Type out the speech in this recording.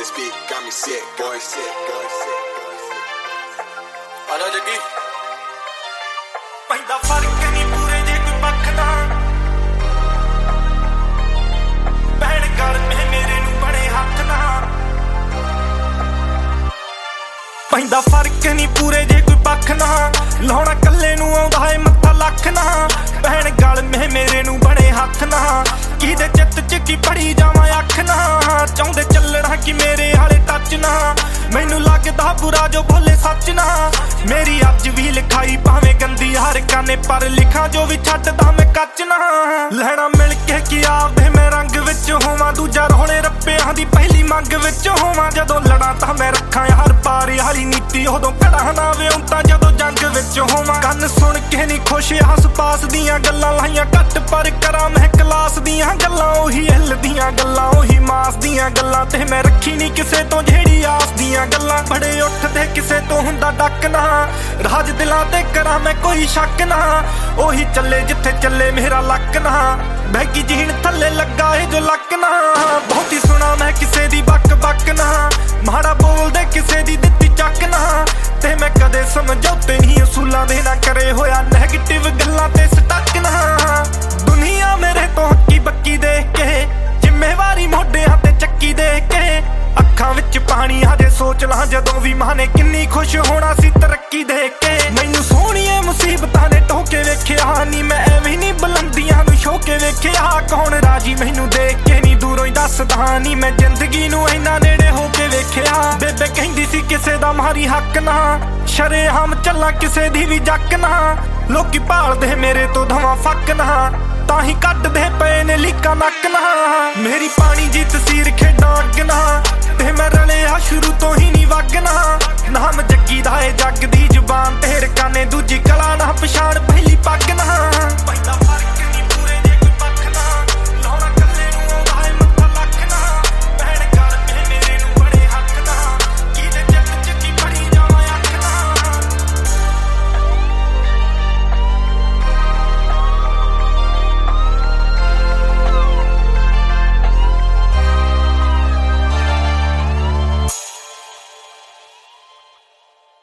This beat got me sick, going sick, going sick, going sick. ਆਲਾ ਜੱਗੀ ਪੈਂਦਾ ਫਰਕ ਨਹੀਂ ਪੂਰੇ ਜੇ ਕੋਈ ਪੱਖ ਨਾ ਭੈਣ ਗਲ ਮੇਰੇ ਨੂੰ ਬਣੇ ਹੱਥ ਨਾ ਪੈਂਦਾ ਫਰਕ ਨਹੀਂ ਪੂਰੇ ਜੇ ਕੋਈ ਪੱਖ ਨਾ ਲਾਉਣਾ ਕੱਲੇ ਨੂੰ ਆਉਂਦਾ ਏ ਮੱਥਾ ਲੱਖ ਨਾ ਭੈਣ ਗਲ ਮੇਰੇ ਨੂੰ ਬਣੇ ਹੱਥ ਨਾ ਕਿਹਦੇ ਚਿੱਤ ਚ ਕੀ ਪੜੀ ਜਾਵਾਂ ਅੱਖ ਨਾ ਚਾਹੁੰਦੇ ਚੱਲਣਾ ਕਿ ਮੇਰੇ ਹਾਲੇ ਟੱਚ ਨਾ ਮੈਨੂੰ ਲੱਗਦਾ ਬੁਰਾ ਜੋ ਬੋਲੇ ਸੱਚ ਨਾ ਮੇਰੀ ਅੱਜ ਵੀ ਲਿਖਾਈ ਭਾਵੇਂ ਗੰਦੀ ਹਰ ਕਾਨੇ ਪਰ ਲਿਖਾਂ ਜੋ ਵੀ ਛੱਡਦਾ ਮੈਂ ਕੱਚ ਨਾ ਲੈਣਾ ਮਿਲ ਕੇ ਕੀ ਆਪਦੇ ਮੈਂ ਰੰਗ ਵਿੱਚ ਹੋਵਾਂ ਦੂਜਾ ਰੋਲੇ ਰੱਪਿਆਂ ਦੀ ਪਹਿਲੀ ਮੰਗ ਵਿੱਚ ਹੋਵਾਂ ਜਦੋਂ ਲੜਾਂ ਤਾਂ ਮੈਂ ਰੱਖਾਂ ਹਰ ਪਾਰੀ ਵਾਲੀ ਨੀਤੀ ਉਦੋਂ ਕੜਾ ਨਾ ਵਿਉਂਤਾ ਜਦੋਂ ਜੰਗ ਵਿੱਚ ਹੋਵਾਂ ਕੰਨ ਸੁਣ ਕੇ ਨਹੀਂ ਖੁਸ਼ ਹੱਸ ਪਾਸ ਦੀਆਂ ਗੱਲਾਂ ਲਾਈਆਂ ਘੱਟ ਪਰ ਕਰਾਂ ਮੈਂ ਕਲਾਸ ਦੀਆਂ ਗੱਲਾਂ ਉਹੀ ਹਿੱਲ ਦੀਆਂ ਗੱਲਾਂ ਉਹੀ ਮਾਸ ਦੀਆਂ ਗੱਲਾਂ ਤੇ ਮੈਂ ਰੱਖੀ ਨਹੀਂ ਕਿਸੇ ਤੋਂ ਜਿਹੜੀ ਆਸ ਦੀਆਂ ਗੱਲਾਂ ਬੜੇ ਉੱਠਦੇ ਕਿਸੇ ਤੋਂ ਹੁੰਦਾ ਡੱਕ ਨਾ ਰਾਜ ਦਿਲਾਂ ਤੇ ਕਰਾਂ ਮੈਂ ਕੋਈ ਸ਼ੱਕ ਨਾ ਉਹੀ ਚੱਲੇ ਜਿੱਥੇ ਚੱਲੇ ਮੇਰਾ ਲੱਕ ਨਾ ਬੈਗੀ ਜੀਣ ਥੱਲੇ ਲੱਗਾ ਏ ਜੋ ਲੱਕ ਨਾ ਬਹੁਤੀ ਸੁਣਾ ਮੈਂ ਕਿਸੇ ਦੀ ਬੱਕ ਨਾ ਮਾੜਾ ਬੋਲਦੇ ਕਿਸੇ ਦੀ ਦਿੱਤੀ ਚੱਕ ਨਾ ਤੇ ਮੈਂ ਕਦੇ ਸਮਝੌਤੇ ਨਹੀਂ ਅਸੂਲਾਂ ਦੇ ਨਾ ਕਰੇ ਹੋਇਆ ਨੈਗੇਟਿਵ ਗੱਲਾਂ ਤੇ ਸਟੱਕ ਨਾ ਦੁਨੀਆ ਮੇਰੇ ਤੋਂ ਹੱਕੀ ਬੱਕੀ ਦੇਖ ਕੇ ਜ਼ਿੰਮੇਵਾਰੀ ਮੋਢਿਆਂ ਤੇ ਚੱਕੀ ਦੇਖ ਕੇ ਅੱਖਾਂ ਵਿੱਚ ਪਾਣੀ ਹਜੇ ਸੋਚ ਲਾਂ ਜਦੋਂ ਵੀ ਮਾਂ ਨੇ ਕਿੰਨੀ ਖੁਸ਼ ਹੋਣਾ ਸੀ ਤਰੱਕੀ ਦੇਖ ਕੇ ਮੈਨੂੰ ਸੋਹਣੀਏ ਮੁਸੀਬਤਾਂ ਨੇ ਢੋਕੇ ਵੇਖਿਆ ਨੀ ਮੈਂ ਐਵੇਂ ਨੀ ਬੁਲੰਦੀਆਂ ਨੂੰ ਛੋ ਕੇ ਵੇਖਿਆ ਕੌਣ ਰਾਜੀ ਮੈਨੂੰ ਦੇਖ ਕੇ ਨੀ ਦੂਰੋਂ ਹੀ ਦੱਸਦਾ ਨੀ ਮੈਂ ਜ਼ਿੰਦਗੀ ਨੂੰ ਇੰਨਾ ਨੇੜੇ ਹੋ ਕੇ ਵੇਖਿਆ ਬੇਬੇ ਕਹਿੰਦੀ ਸੀ ਕਿਸੇ ਦਾ ਮਾਰੀ ਹੱਕ ਨਾ ਸ਼ਰੇਆਮ ਚੱਲਾਂ ਕਿਸੇ ਦੀ ਵੀ ਜੱਕ ਨਾ ਲੋਕੀ ਭਾਲਦੇ ਮੇਰੇ ਤੋਂ ਧਵਾਂ ਫੱਕ ਨਾ ਤਾਂ ਹੀ ਕੱਢਦੇ ਪਏ ਨੇ ਲੀਕਾਂ ਨੱਕ ਨਾ ਮੇਰੀ ਪਾਣੀ ਦੀ ਤਸਵੀਰ